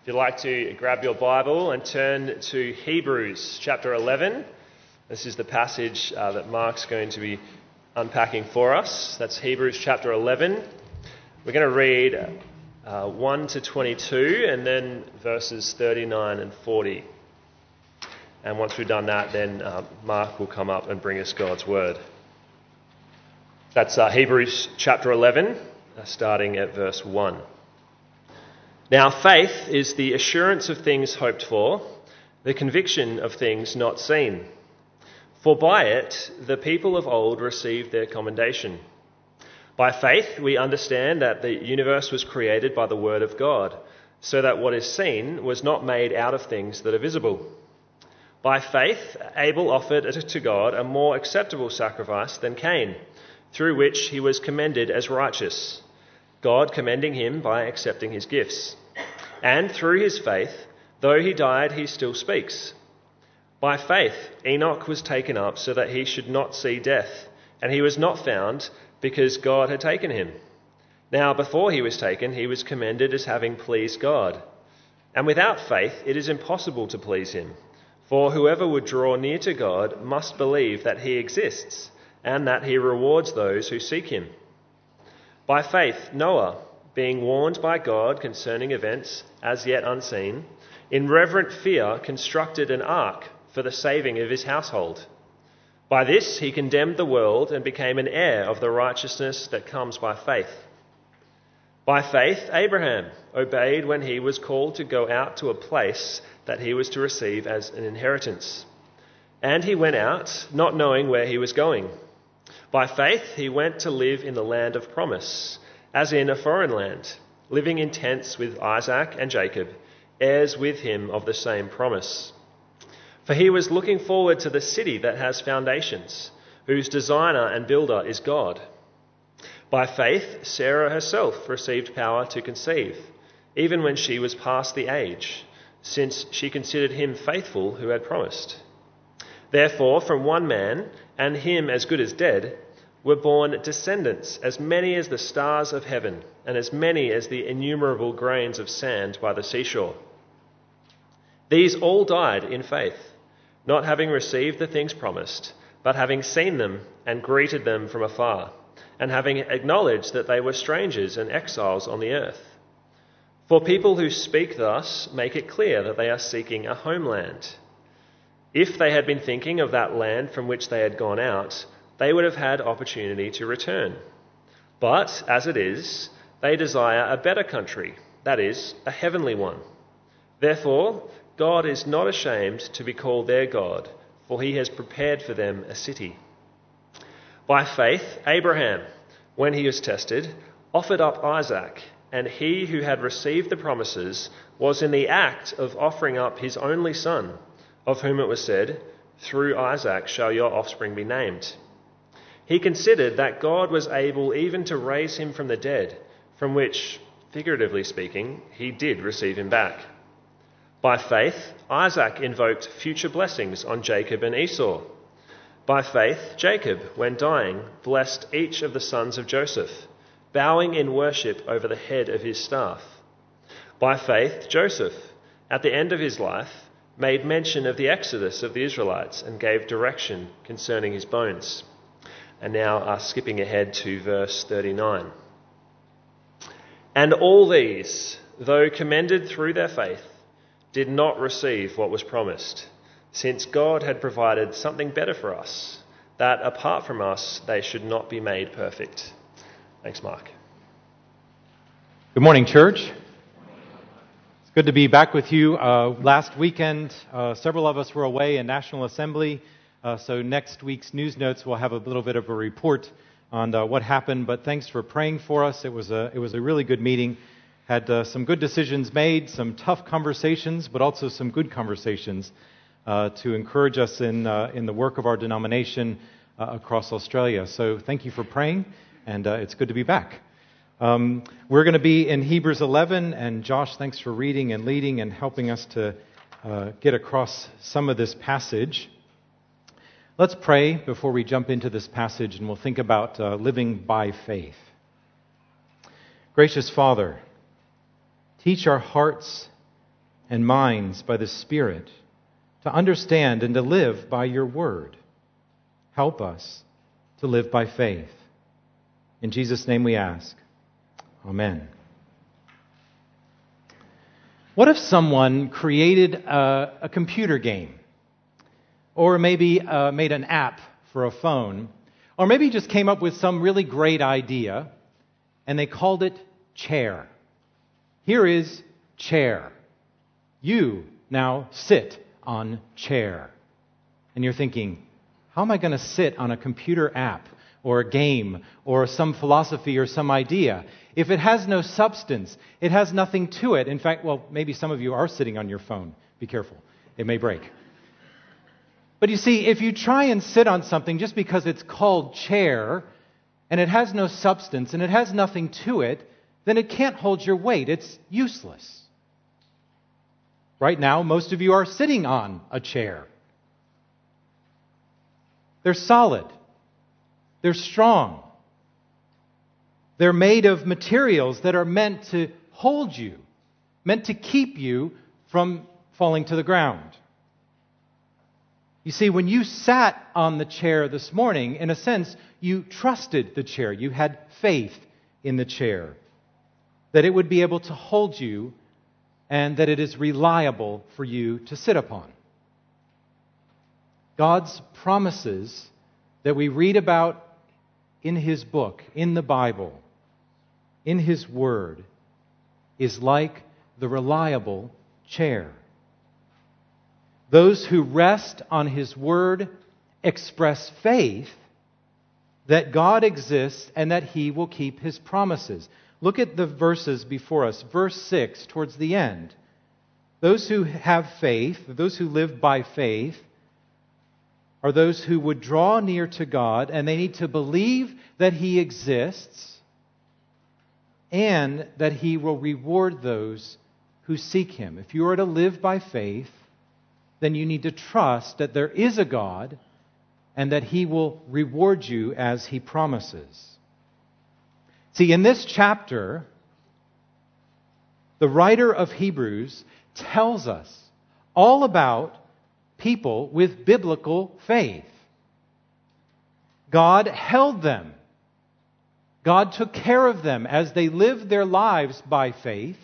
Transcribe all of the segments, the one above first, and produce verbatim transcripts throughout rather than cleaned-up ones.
If you'd like to grab your Bible and turn to Hebrews chapter eleven, this is the passage uh, that Mark's going to be unpacking for us. That's Hebrews chapter eleven. We're going to read uh, one to twenty-two and then verses thirty-nine and forty. And once we've done that, then uh, Mark will come up and bring us God's word. That's uh, Hebrews chapter eleven, uh, starting at verse one. Now faith is the assurance of things hoped for, the conviction of things not seen. For by it the people of old received their commendation. By faith we understand that the universe was created by the word of God, so that what is seen was not made out of things that are visible. By faith Abel offered to God a more acceptable sacrifice than Cain, through which he was commended as righteous, God commending him by accepting his gifts. And through his faith, though he died, he still speaks. By faith, Enoch was taken up so that he should not see death, and he was not found because God had taken him. Now, before he was taken, he was commended as having pleased God. And without faith, it is impossible to please him. For whoever would draw near to God must believe that he exists, and that he rewards those who seek him. By faith, Noah, being warned by God concerning events as yet unseen, in reverent fear constructed an ark for the saving of his household. By this he condemned the world and became an heir of the righteousness that comes by faith. By faith, Abraham obeyed when he was called to go out to a place that he was to receive as an inheritance. And he went out, not knowing where he was going. By faith, he went to live in the land of promise, as in a foreign land, living in tents with Isaac and Jacob, heirs with him of the same promise. For he was looking forward to the city that has foundations, whose designer and builder is God. By faith, Sarah herself received power to conceive, even when she was past the age, since she considered him faithful who had promised. Therefore, from one man, and him as good as dead, were born descendants, as many as the stars of heaven, and as many as the innumerable grains of sand by the seashore. These all died in faith, not having received the things promised, but having seen them and greeted them from afar, and having acknowledged that they were strangers and exiles on the earth. For people who speak thus make it clear that they are seeking a homeland. If they had been thinking of that land from which they had gone out, they would have had opportunity to return. But, as it is, they desire a better country, that is, a heavenly one. Therefore, God is not ashamed to be called their God, for he has prepared for them a city. By faith, Abraham, when he was tested, offered up Isaac, and he who had received the promises was in the act of offering up his only son, of whom it was said, "Through Isaac shall your offspring be named." He considered that God was able even to raise him from the dead, from which, figuratively speaking, he did receive him back. By faith, Isaac invoked future blessings on Jacob and Esau. By faith, Jacob, when dying, blessed each of the sons of Joseph, bowing in worship over the head of his staff. By faith, Joseph, at the end of his life, made mention of the exodus of the Israelites and gave direction concerning his bones. And now uh, skipping ahead to verse thirty-nine. And all these, though commended through their faith, did not receive what was promised, since God had provided something better for us, that apart from us they should not be made perfect. Thanks, Mark. Good morning, church. It's good to be back with you. Uh, last weekend, uh, several of us were away in National Assembly. Uh, so next week's news notes will have a little bit of a report on uh, what happened. But thanks for praying for us. It was a it was a really good meeting. Had uh, some good decisions made, some tough conversations, but also some good conversations uh, to encourage us in uh, in the work of our denomination uh, across Australia. So thank you for praying, and uh, it's good to be back. Um, we're going to be in Hebrews eleven, and Josh, thanks for reading and leading and helping us to uh, get across some of this passage. Let's pray before we jump into this passage, and we'll think about uh, living by faith. Gracious Father, teach our hearts and minds by the Spirit to understand and to live by your word. Help us to live by faith. In Jesus' name we ask. Amen. What if someone created a, a computer game? Or maybe uh, made an app for a phone? Or maybe just came up with some really great idea and they called it Chair. Here is Chair. You now sit on Chair. And you're thinking, how am I going to sit on a computer app or a game or some philosophy or some idea? If it has no substance, it has nothing to it. In fact, well, maybe some of you are sitting on your phone. Be careful. It may break. But you see, if you try and sit on something just because it's called Chair and it has no substance and it has nothing to it, then it can't hold your weight. It's useless. Right now, most of you are sitting on a chair. They're solid. They're strong. They're made of materials that are meant to hold you, meant to keep you from falling to the ground. You see, when you sat on the chair this morning, in a sense, you trusted the chair. You had faith in the chair, that it would be able to hold you and that it is reliable for you to sit upon. God's promises that we read about in His book, in the Bible, in His Word, is like the reliable chair. Those who rest on His Word express faith that God exists and that He will keep His promises. Look at the verses before us. Verse six, towards the end. Those who have faith, those who live by faith, are those who would draw near to God, and they need to believe that He exists and that He will reward those who seek Him. If you are to live by faith, then you need to trust that there is a God and that He will reward you as He promises. See, in this chapter, the writer of Hebrews tells us all about people with biblical faith. God held them. God took care of them as they lived their lives by faith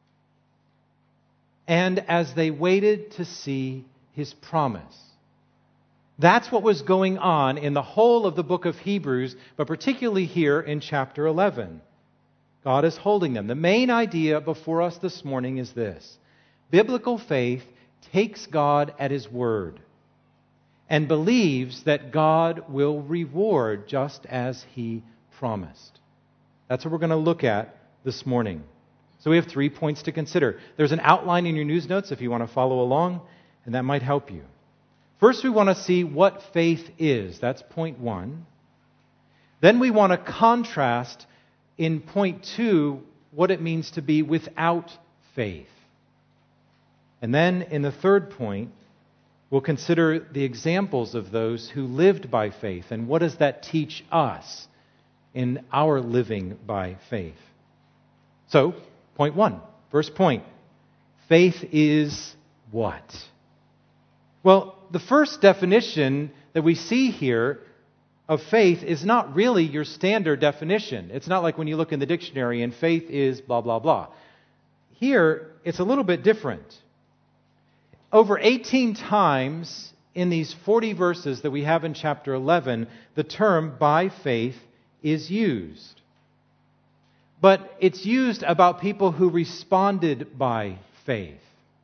and as they waited to see His promise. That's what was going on in the whole of the book of Hebrews, but particularly here in chapter eleven. God is holding them. The main idea before us this morning is this: biblical faith takes God at His word and believes that God will reward just as He promised. That's what we're going to look at this morning. So we have three points to consider. There's an outline in your news notes if you want to follow along, and that might help you. First, we want to see what faith is. That's point one. Then we want to contrast in point two what it means to be without faith. And then in the third point, we'll consider the examples of those who lived by faith and what does that teach us in our living by faith. So, point one, first point. Faith is what? Well, the first definition that we see here of faith is not really your standard definition. It's not like when you look in the dictionary and faith is blah, blah, blah. Here, it's a little bit different. Over eighteen times in these forty verses that we have in chapter eleven, the term by faith is used. But it's used about people who responded by faith.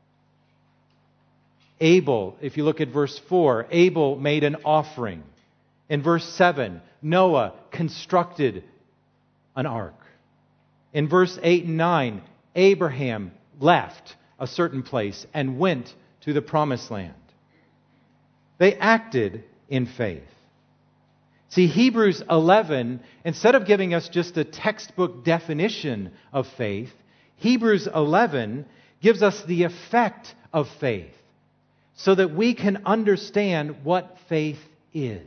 Abel, if you look at verse four, Abel made an offering. In verse seven, Noah constructed an ark. In verse eight and nine, Abraham left a certain place and went to the promised land. They acted in faith. See, Hebrews eleven, instead of giving us just a textbook definition of faith, Hebrews eleven gives us the effect of faith so that we can understand what faith is.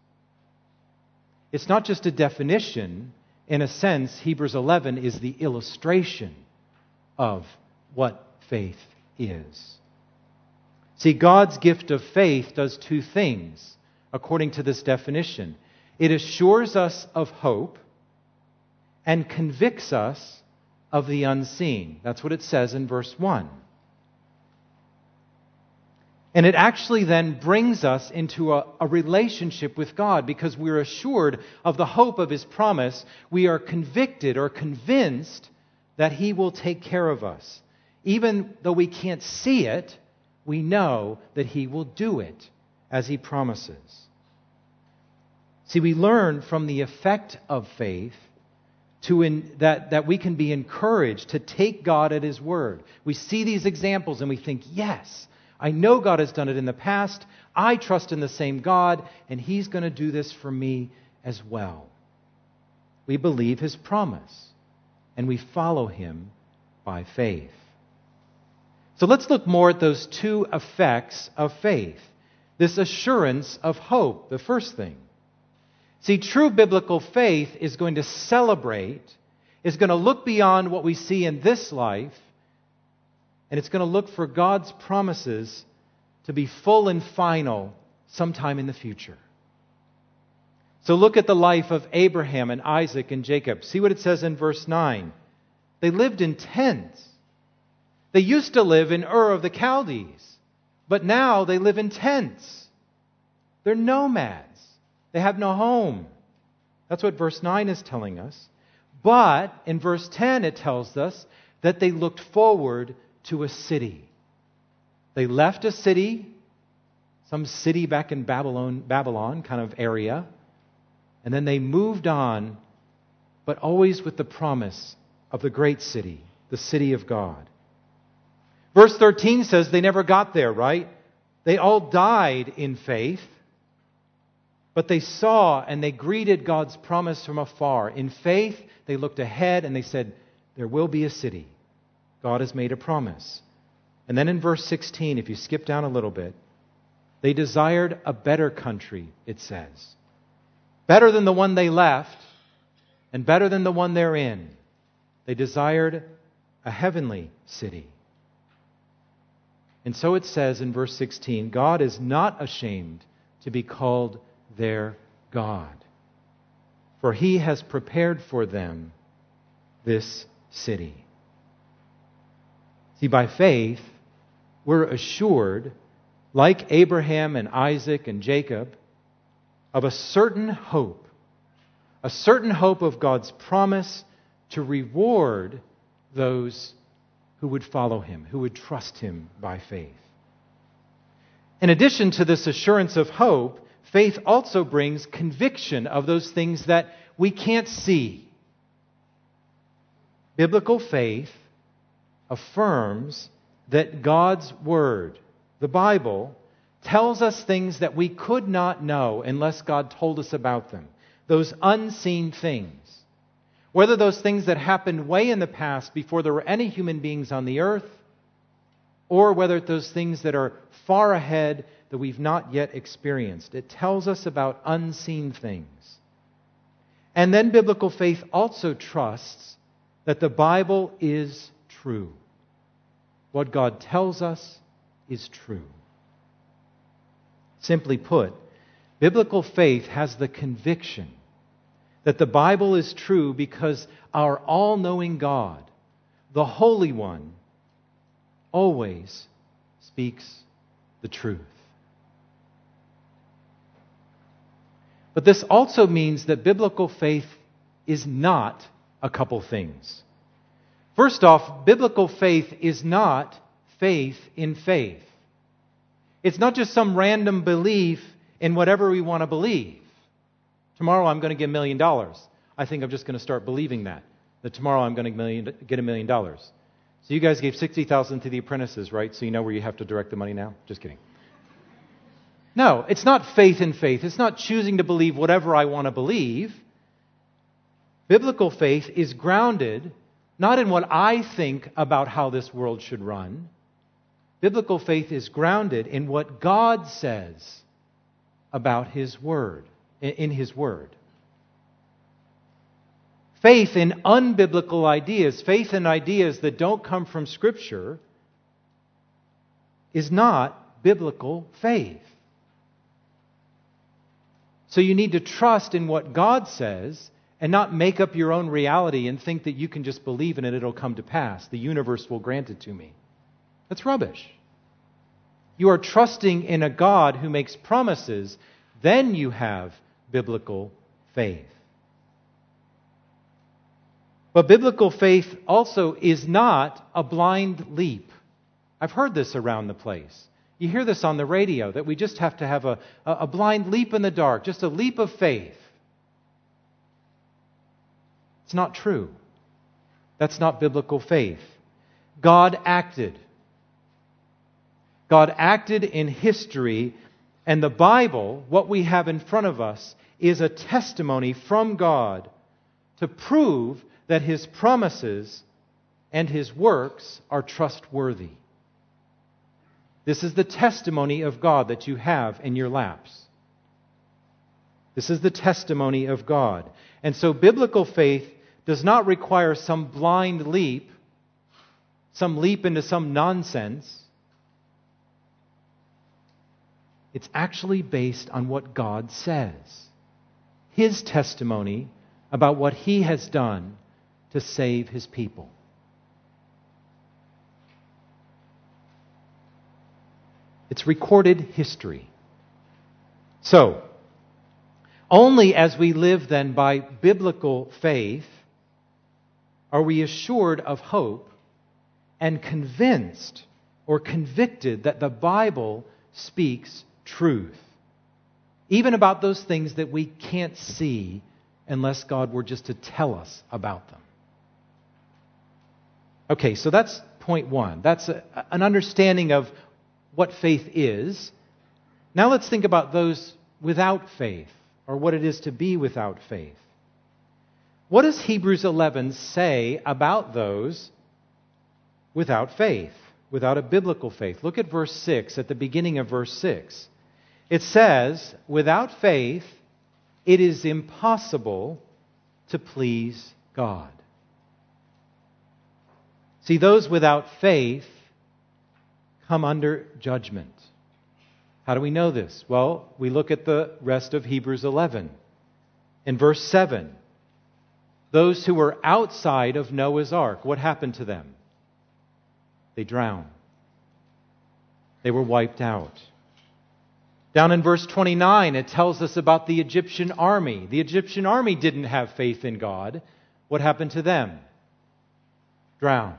It's not just a definition. In a sense, Hebrews eleven is the illustration of what faith is. See, God's gift of faith does two things, according to this definition. It assures us of hope and convicts us of the unseen. That's what it says in verse one. And it actually then brings us into a, a relationship with God because we're assured of the hope of His promise. We are convicted or convinced that He will take care of us. Even though we can't see it, we know that He will do it as He promises. See, we learn from the effect of faith to in, that, that we can be encouraged to take God at His word. We see these examples and we think, yes, I know God has done it in the past. I trust in the same God, and He's going to do this for me as well. We believe His promise, and we follow Him by faith. So let's look more at those two effects of faith. This assurance of hope, the first thing. See, true biblical faith is going to celebrate, is going to look beyond what we see in this life, and it's going to look for God's promises to be full and final sometime in the future. So look at the life of Abraham and Isaac and Jacob. See what it says in verse nine. They lived in tents. They used to live in Ur of the Chaldees, but now they live in tents. They're nomads. They have no home. That's what verse nine is telling us. But in verse ten it tells us that they looked forward to a city. They left a city, some city back in Babylon, Babylon kind of area, and then they moved on, but always with the promise of the great city, the city of God. Verse thirteen says they never got there, right? They all died in faith, but they saw and they greeted God's promise from afar. In faith, they looked ahead and they said, there will be a city. God has made a promise. And then in verse sixteen, if you skip down a little bit, they desired a better country, it says. Better than the one they left and better than the one they're in. They desired a heavenly city. And so it says in verse sixteen, God is not ashamed to be called their God, for He has prepared for them this city. See, by faith, we're assured, like Abraham and Isaac and Jacob, of a certain hope, a certain hope of God's promise to reward those who would follow Him, who would trust Him by faith. In addition to this assurance of hope, faith also brings conviction of those things that we can't see. Biblical faith affirms that God's Word, the Bible, tells us things that we could not know unless God told us about them. Those unseen things. Whether those things that happened way in the past before there were any human beings on the earth, or whether those things that are far ahead that we've not yet experienced. It tells us about unseen things. And then biblical faith also trusts that the Bible is true. What God tells us is true. Simply put, biblical faith has the conviction that the Bible is true because our all-knowing God, the Holy One, always speaks the truth. But this also means that biblical faith is not a couple things. First off, biblical faith is not faith in faith. It's not just some random belief in whatever we want to believe. Tomorrow I'm going to get a million dollars. I think I'm just going to start believing that. That tomorrow I'm going to get a million dollars. So you guys gave sixty thousand dollars to the apprentices, right? So you know where you have to direct the money now? Just kidding. No, it's not faith in faith. It's not choosing to believe whatever I want to believe. Biblical faith is grounded not in what I think about how this world should run. Biblical faith is grounded in what God says about His Word, in His Word. Faith in unbiblical ideas, faith in ideas that don't come from Scripture, is not biblical faith. So you need to trust in what God says and not make up your own reality and think that you can just believe in it, it'll come to pass. The universe will grant it to me. That's rubbish. You are trusting in a God who makes promises, then you have biblical faith. But biblical faith also is not a blind leap. I've heard this around the place. You hear this on the radio, that we just have to have a, a blind leap in the dark, just a leap of faith. It's not true. That's not biblical faith. God acted. God acted in history, and the Bible, what we have in front of us, is a testimony from God to prove that His promises and His works are trustworthy. This is the testimony of God that you have in your laps. This is the testimony of God. And so biblical faith does not require some blind leap, some leap into some nonsense. It's actually based on what God says. His testimony about what He has done to save His people. It's recorded history. So, only as we live then by biblical faith are we assured of hope and convinced or convicted that the Bible speaks truth, even about those things that we can't see unless God were just to tell us about them. Okay, so that's point one. That's a, an understanding of what faith is. Now let's think about those without faith, or what it is to be without faith. What does Hebrews eleven say about those without faith, without a biblical faith? Look at verse six, at the beginning of verse six. It says, without faith, it is impossible to please God. See, those without faith come under judgment. How do we know this? Well, we look at the rest of Hebrews eleven. In verse seven, those who were outside of Noah's ark, what happened to them? They drowned. They were wiped out. Down in verse twenty-nine, it tells us about the Egyptian army. The Egyptian army didn't have faith in God. What happened to them? Drowned.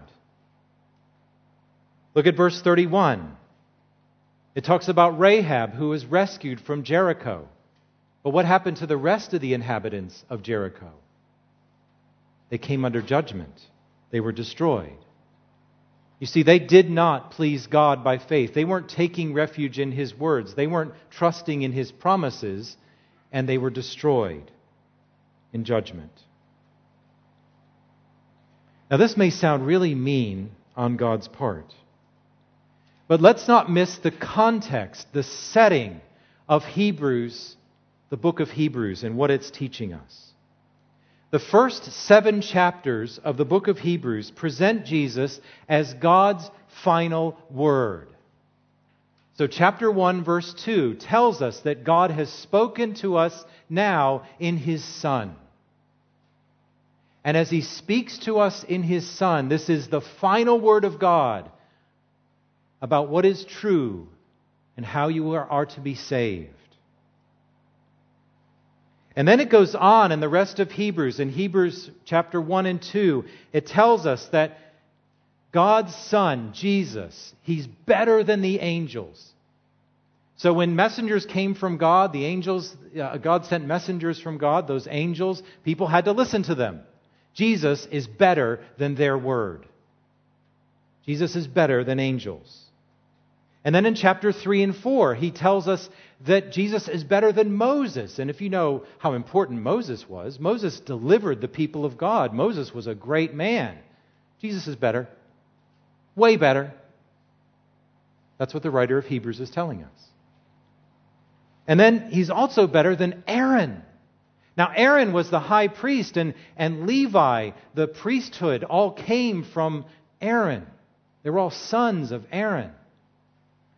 Look at verse thirty-one. It talks about Rahab, who was rescued from Jericho. But what happened to the rest of the inhabitants of Jericho? They came under judgment. They were destroyed. You see, they did not please God by faith. They weren't taking refuge in His words. They weren't trusting in His promises, and they were destroyed in judgment. Now, this may sound really mean on God's part, but let's not miss the context, the setting of Hebrews, the book of Hebrews, and what it's teaching us. The first seven chapters of the book of Hebrews present Jesus as God's final word. So chapter one, verse two tells us that God has spoken to us now in His Son. And as He speaks to us in His Son, this is the final word of God about what is true and how you are, are to be saved. And then it goes on in the rest of Hebrews. In Hebrews chapter one and two, it tells us that God's Son, Jesus, He's better than the angels. So when messengers came from God, the angels, uh, God sent messengers from God, those angels, people had to listen to them. Jesus is better than their word. Jesus is better than angels. And then in chapter three and four, he tells us that Jesus is better than Moses. And if you know how important Moses was, Moses delivered the people of God. Moses was a great man. Jesus is better. Way better. That's what the writer of Hebrews is telling us. And then he's also better than Aaron. Now, Aaron was the high priest, and, and Levi, the priesthood, all came from Aaron. They were all sons of Aaron.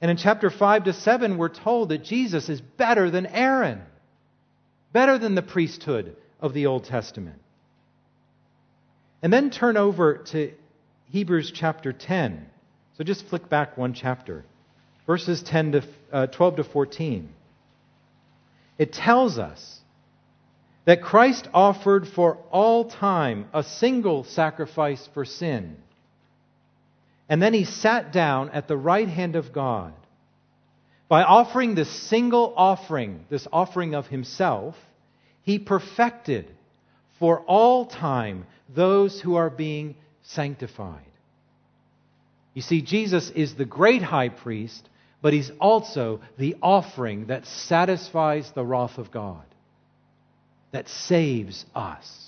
And in chapter five to seven, we're told that Jesus is better than Aaron, better than the priesthood of the Old Testament. And then turn over to Hebrews chapter ten. So just flick back one chapter. Verses ten to uh, twelve to fourteen. It tells us that Christ offered for all time a single sacrifice for sin. And then He sat down at the right hand of God. By offering this single offering, this offering of Himself, He perfected for all time those who are being sanctified. You see, Jesus is the great high priest, but He's also the offering that satisfies the wrath of God, that saves us.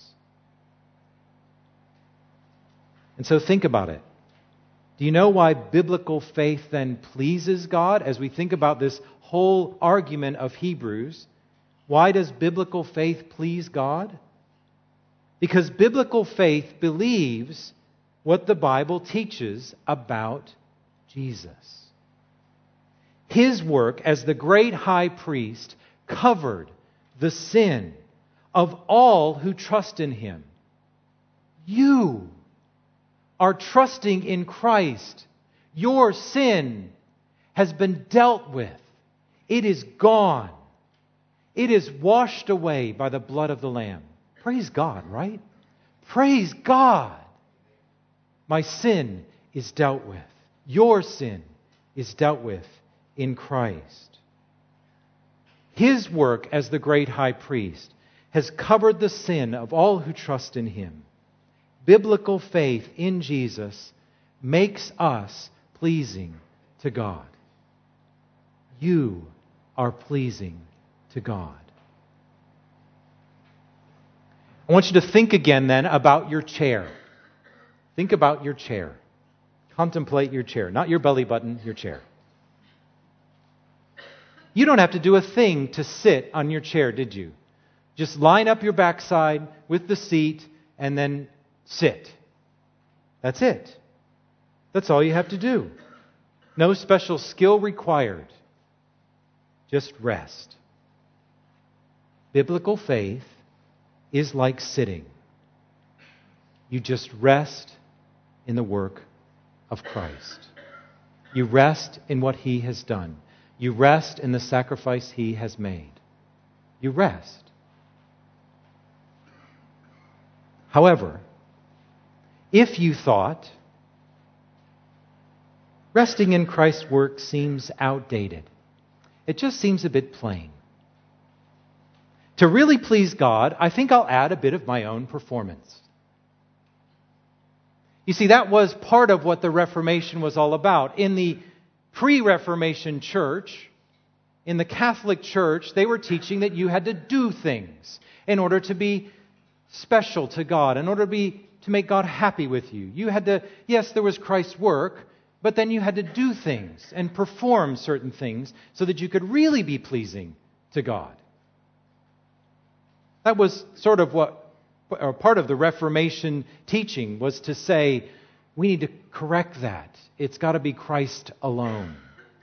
And so think about it. Do you know why biblical faith then pleases God? As we think about this whole argument of Hebrews, why does biblical faith please God? Because biblical faith believes what the Bible teaches about Jesus. His work as the great high priest covered the sin of all who trust in Him. You are trusting in Christ. Your sin has been dealt with. It is gone. It is washed away by the blood of the Lamb. Praise God, right? Praise God. My sin is dealt with. Your sin is dealt with in Christ. His work as the great high priest has covered the sin of all who trust in Him. Biblical faith in Jesus makes us pleasing to God. You are pleasing to God. I want you to think again then about your chair. Think about your chair. Contemplate your chair. Not your belly button, your chair. You don't have to do a thing to sit on your chair, did you? Just line up your backside with the seat and then sit. That's it. That's all you have to do. No special skill required. Just rest. Biblical faith is like sitting. You just rest in the work of Christ. You rest in what He has done. You rest in the sacrifice He has made. You rest. However, if you thought resting in Christ's work seems outdated, it just seems a bit plain. To really please God, I think I'll add a bit of my own performance. You see, that was part of what the Reformation was all about. In the pre-Reformation church, in the Catholic Church, they were teaching that you had to do things in order to be special to God, in order to be to make God happy with you. You had to, yes, there was Christ's work, but then you had to do things and perform certain things so that you could really be pleasing to God. That was sort of what, or part of the Reformation teaching was to say, we need to correct that. It's got to be Christ alone.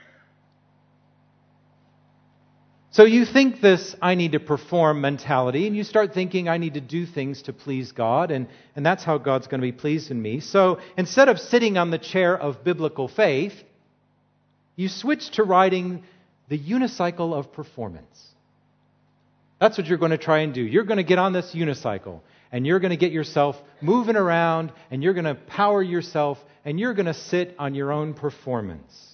So you think this I need to perform mentality, and you start thinking I need to do things to please God, and, and that's how God's going to be pleased in me. So instead of sitting on the chair of biblical faith, you switch to riding the unicycle of performance. That's what you're going to try and do. You're going to get on this unicycle, and you're going to get yourself moving around, and you're going to power yourself, and you're going to sit on your own performance.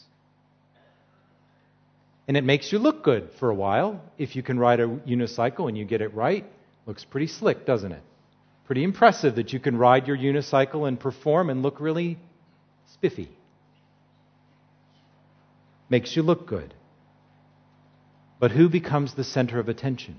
And it makes you look good for a while. If you can ride a unicycle and you get it right, looks pretty slick, doesn't it? Pretty impressive that you can ride your unicycle and perform and look really spiffy. Makes you look good. But who becomes the center of attention?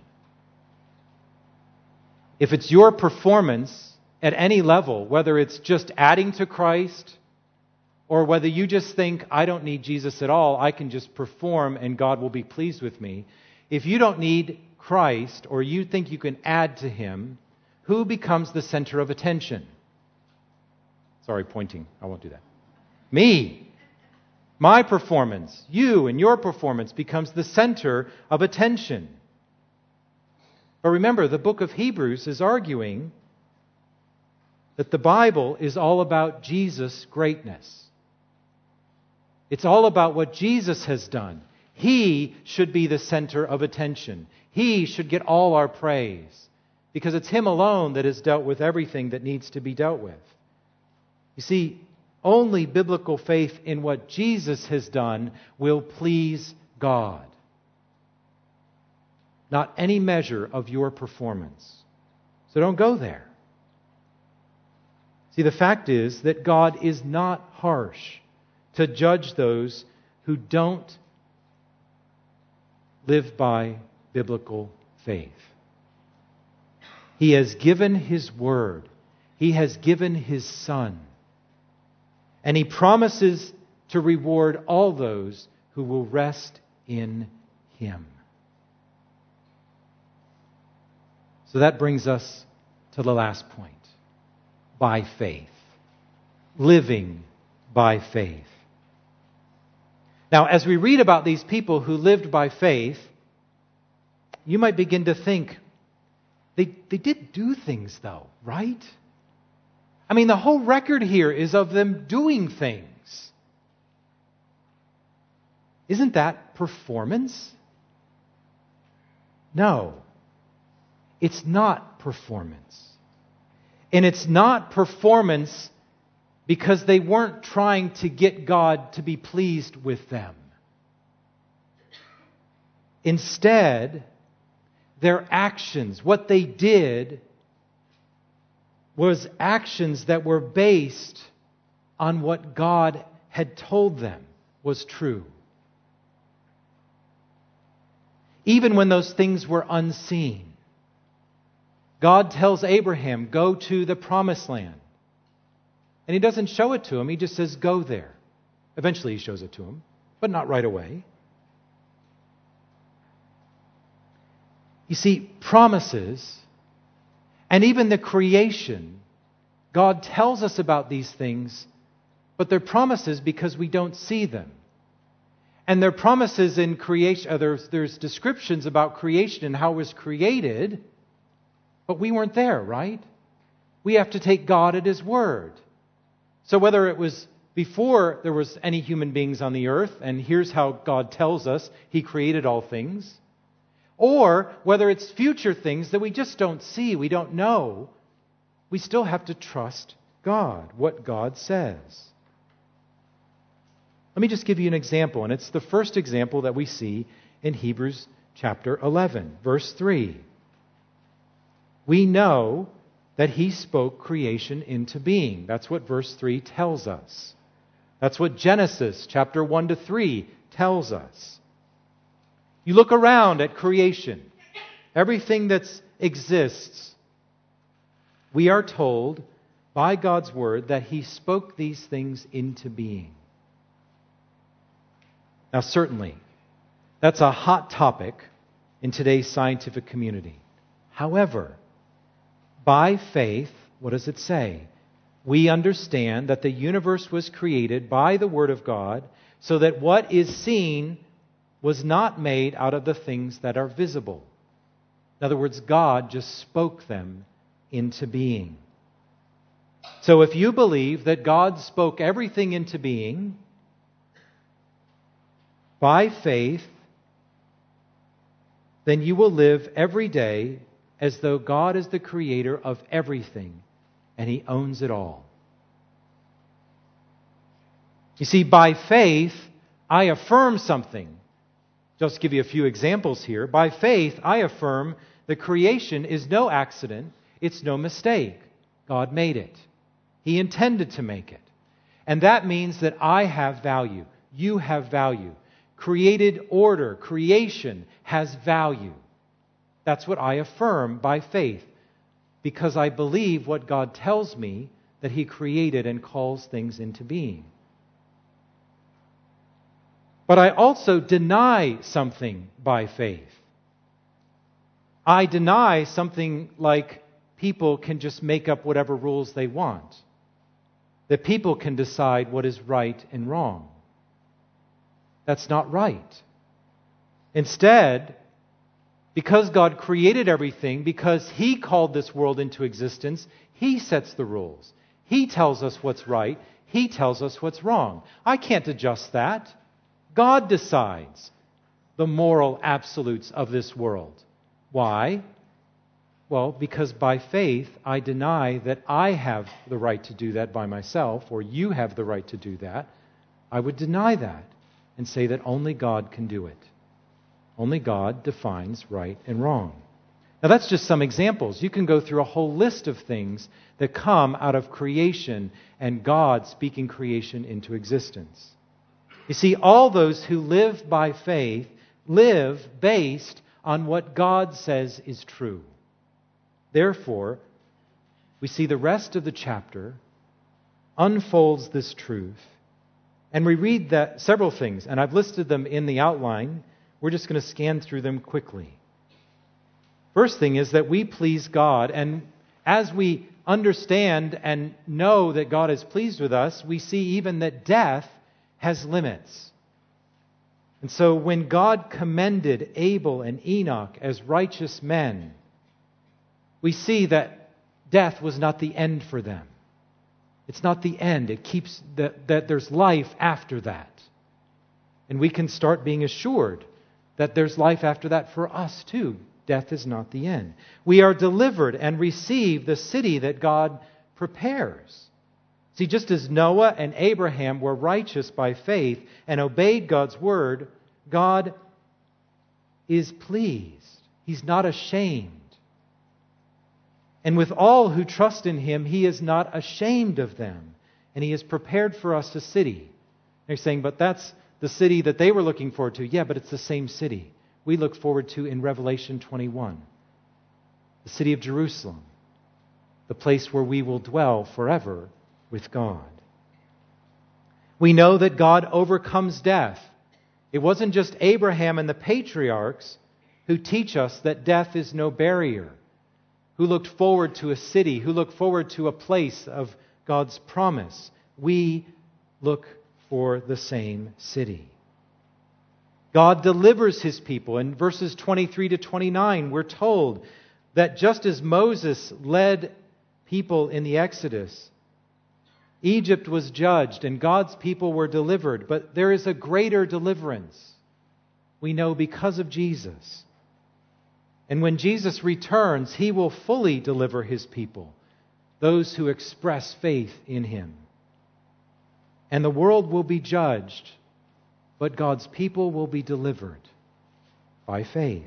If it's your performance at any level, whether it's just adding to Christ, or whether you just think, I don't need Jesus at all, I can just perform and God will be pleased with me. If you don't need Christ, or you think you can add to Him, who becomes the center of attention? Sorry, pointing. I won't do that. Me. My performance, you and your performance becomes the center of attention. But remember, the book of Hebrews is arguing that the Bible is all about Jesus' greatness. It's all about what Jesus has done. He should be the center of attention. He should get all our praise, because it's Him alone that has dealt with everything that needs to be dealt with. You see, only biblical faith in what Jesus has done will please God, not any measure of your performance. So don't go there. See, the fact is that God is not harsh to judge those who don't live by biblical faith. He has given His Word. He has given His Son. And He promises to reward all those who will rest in Him. So that brings us to the last point. By faith. Living by faith. Now, as we read about these people who lived by faith, you might begin to think, they, they did do things though, right? I mean, the whole record here is of them doing things. Isn't that performance? No. It's not performance. And it's not performance because they weren't trying to get God to be pleased with them. Instead, their actions, what they did, was actions that were based on what God had told them was true. Even when those things were unseen. God tells Abraham, go to the promised land. And He doesn't show it to him, He just says, go there. Eventually He shows it to him, but not right away. You see, promises, and even the creation, God tells us about these things, but they're promises because we don't see them. And they're promises in creation, uh, there's, there's descriptions about creation and how it was created, but we weren't there, right? We have to take God at His word. So whether it was before there was any human beings on the earth, and here's how God tells us He created all things, or whether it's future things that we just don't see, we don't know, we still have to trust God, what God says. Let me just give you an example, and it's the first example that we see in Hebrews chapter eleven, verse three. We know that He spoke creation into being. That's what verse three tells us. That's what Genesis chapter one to three tells us. You look around at creation, everything that exists, we are told by God's word that He spoke these things into being. Now, certainly, that's a hot topic in today's scientific community. However, by faith, what does it say? We understand that the universe was created by the Word of God, so that what is seen was not made out of the things that are visible. In other words, God just spoke them into being. So if you believe that God spoke everything into being, by faith, then you will live every day as though God is the creator of everything and He owns it all. You see, by faith, I affirm something. Just give you a few examples here. By faith, I affirm the creation is no accident, it's no mistake. God made it. He intended to make it. And that means that I have value. You have value. Created order, creation has value. That's what I affirm by faith, because I believe what God tells me, that He created and calls things into being. But I also deny something by faith. I deny something like people can just make up whatever rules they want, that people can decide what is right and wrong. That's not right. Instead, because God created everything, because He called this world into existence, He sets the rules. He tells us what's right. He tells us what's wrong. I can't adjust that. God decides the moral absolutes of this world. Why? Well, because by faith, I deny that I have the right to do that by myself, or you have the right to do that. I would deny that and say that only God can do it. Only God defines right and wrong. Now, that's just some examples. You can go through a whole list of things that come out of creation and God speaking creation into existence. You see, all those who live by faith live based on what God says is true. Therefore, we see the rest of the chapter unfolds this truth, and we read that several things, and I've listed them in the outline. We're just going to scan through them quickly. First thing is that we please God, and as we understand and know that God is pleased with us, we see even that death has limits. And so when God commended Abel and Enoch as righteous men, we see that death was not the end for them. It's not the end. It keeps that, that there's life after that. And we can start being assured that there's life after that for us too. Death is not the end. We are delivered and receive the city that God prepares. See, just as Noah and Abraham were righteous by faith and obeyed God's word, God is pleased. He's not ashamed. And with all who trust in Him, He is not ashamed of them. And He has prepared for us a city. They're saying, but that's the city that they were looking forward to. Yeah, but it's the same city we look forward to in Revelation twenty-one. The city of Jerusalem. The place where we will dwell forever with God. We know that God overcomes death. It wasn't just Abraham and the patriarchs who teach us that death is no barrier, who looked forward to a city, who looked forward to a place of God's promise. We look for the same city. God delivers His people. In verses twenty-three to twenty-nine, we're told that just as Moses led people in the Exodus, Egypt was judged and God's people were delivered. But there is a greater deliverance, we know, because of Jesus. And when Jesus returns, He will fully deliver His people, those who express faith in Him. And the world will be judged, but God's people will be delivered by faith.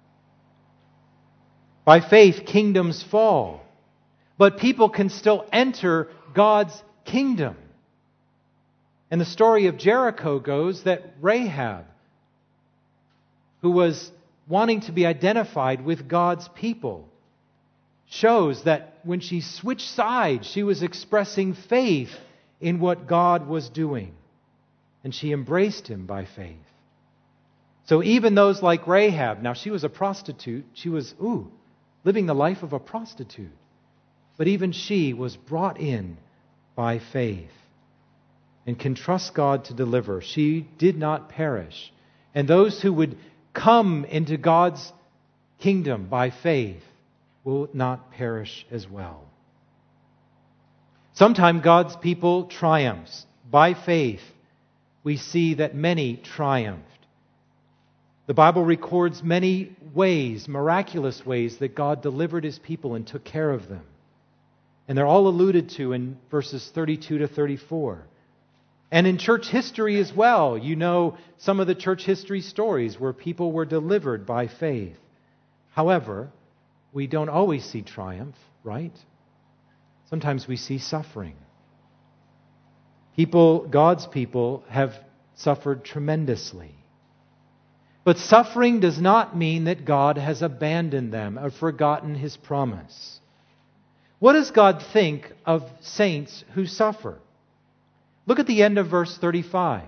By faith, kingdoms fall, but people can still enter God's kingdom. And the story of Jericho goes that Rahab, who was wanting to be identified with God's people, shows that when she switched sides, she was expressing faith in what God was doing. And she embraced Him by faith. So even those like Rahab, now she was a prostitute, she was, ooh, living the life of a prostitute. But even she was brought in by faith and can trust God to deliver. She did not perish. And those who would come into God's kingdom by faith will not perish as well. Sometimes God's people triumphs. By faith, we see that many triumphed. The Bible records many ways, miraculous ways, that God delivered His people and took care of them. And they're all alluded to in verses thirty-two to thirty-four. And in church history as well, you know some of the church history stories where people were delivered by faith. However, we don't always see triumph, right? Sometimes we see suffering. People, God's people, have suffered tremendously. But suffering does not mean that God has abandoned them or forgotten His promise. What does God think of saints who suffer? Look at the end of verse thirty-five.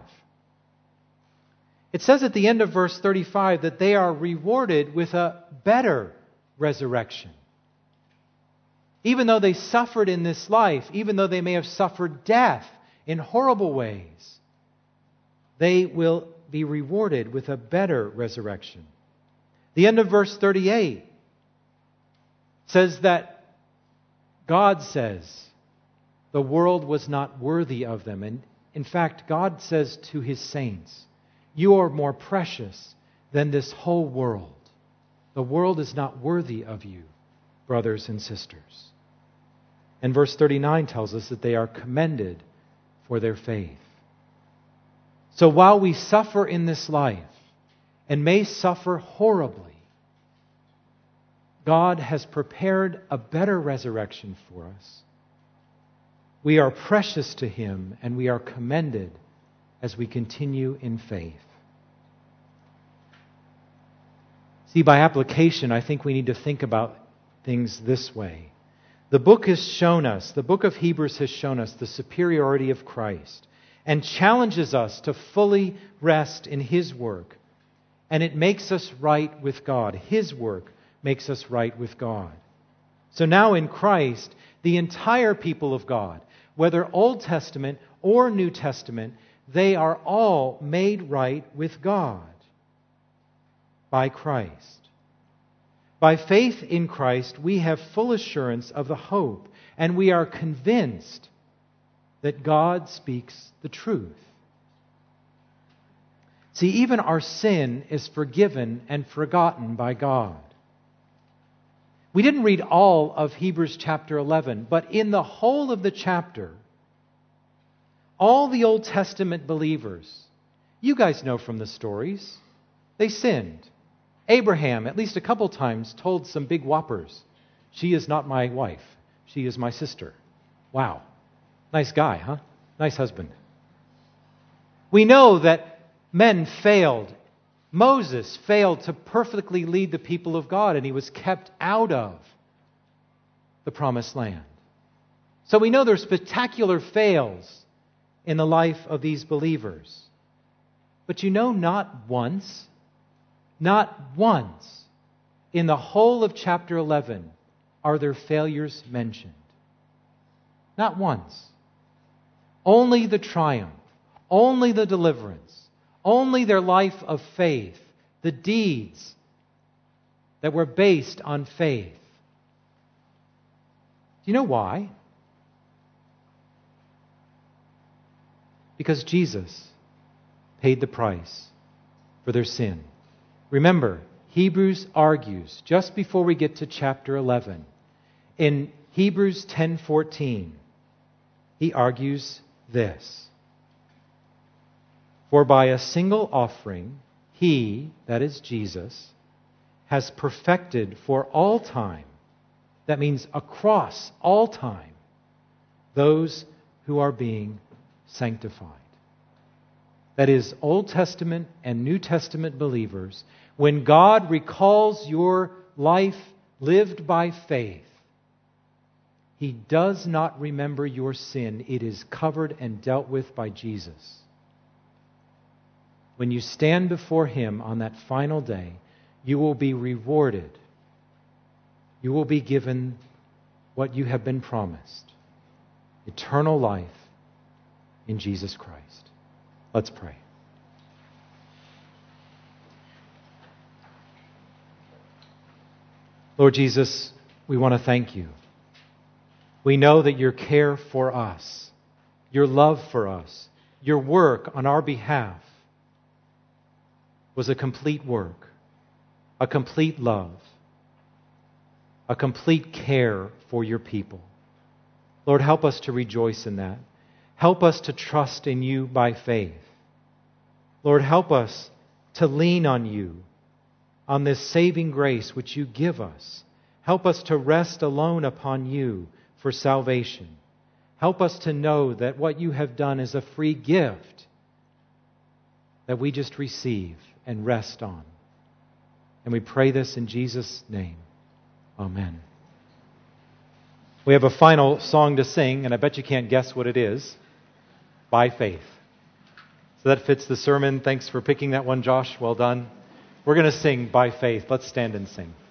It says at the end of verse thirty-five that they are rewarded with a better resurrection. Even though they suffered in this life, even though they may have suffered death in horrible ways, they will be rewarded with a better resurrection. The end of verse thirty-eight says that God says the world was not worthy of them. And in fact, God says to His saints, you are more precious than this whole world. The world is not worthy of you, brothers and sisters. And verse thirty-nine tells us that they are commended for their faith. So while we suffer in this life, and may suffer horribly, God has prepared a better resurrection for us. We are precious to Him, and we are commended as we continue in faith. See, by application, I think we need to think about things this way. The book has shown us, the book of Hebrews has shown us the superiority of Christ and challenges us to fully rest in His work. And it makes us right with God. His work makes us right with God. So now in Christ, the entire people of God, whether Old Testament or New Testament, they are all made right with God by Christ. By faith in Christ, we have full assurance of the hope, and we are convinced that God speaks the truth. See, even our sin is forgiven and forgotten by God. We didn't read all of Hebrews chapter eleven, but in the whole of the chapter, all the Old Testament believers, you guys know from the stories, they sinned. Abraham, at least a couple times, told some big whoppers, she is not my wife, she is my sister. Wow. Nice guy, huh? Nice husband. We know that men failed. Moses failed to perfectly lead the people of God, and he was kept out of the promised land. So we know there's spectacular fails in the life of these believers. But you know, not once, not once in the whole of chapter eleven are there failures mentioned. Not once. Only the triumph, only the deliverance, only their life of faith, the deeds that were based on faith. Do you know why? Because Jesus paid the price for their sin. Remember, Hebrews argues, just before we get to chapter eleven, in Hebrews ten fourteen, he argues this. For by a single offering, He, that is Jesus, has perfected for all time, that means across all time, those who are being sanctified. That is, Old Testament and New Testament believers, when God recalls your life lived by faith, He does not remember your sin. It is covered and dealt with by Jesus. When you stand before Him on that final day, you will be rewarded. You will be given what you have been promised. Eternal life in Jesus Christ. Let's pray. Lord Jesus, we want to thank You. We know that Your care for us, Your love for us, Your work on our behalf was a complete work, a complete love, a complete care for Your people. Lord, help us to rejoice in that. Help us to trust in You by faith. Lord, help us to lean on You, on this saving grace which You give us. Help us to rest alone upon You for salvation. Help us to know that what You have done is a free gift that we just receive and rest on. And we pray this in Jesus' name. Amen. We have a final song to sing, and I bet you can't guess what it is. By Faith. So that fits the sermon. Thanks for picking that one, Josh. Well done. We're going to sing By Faith. Let's stand and sing.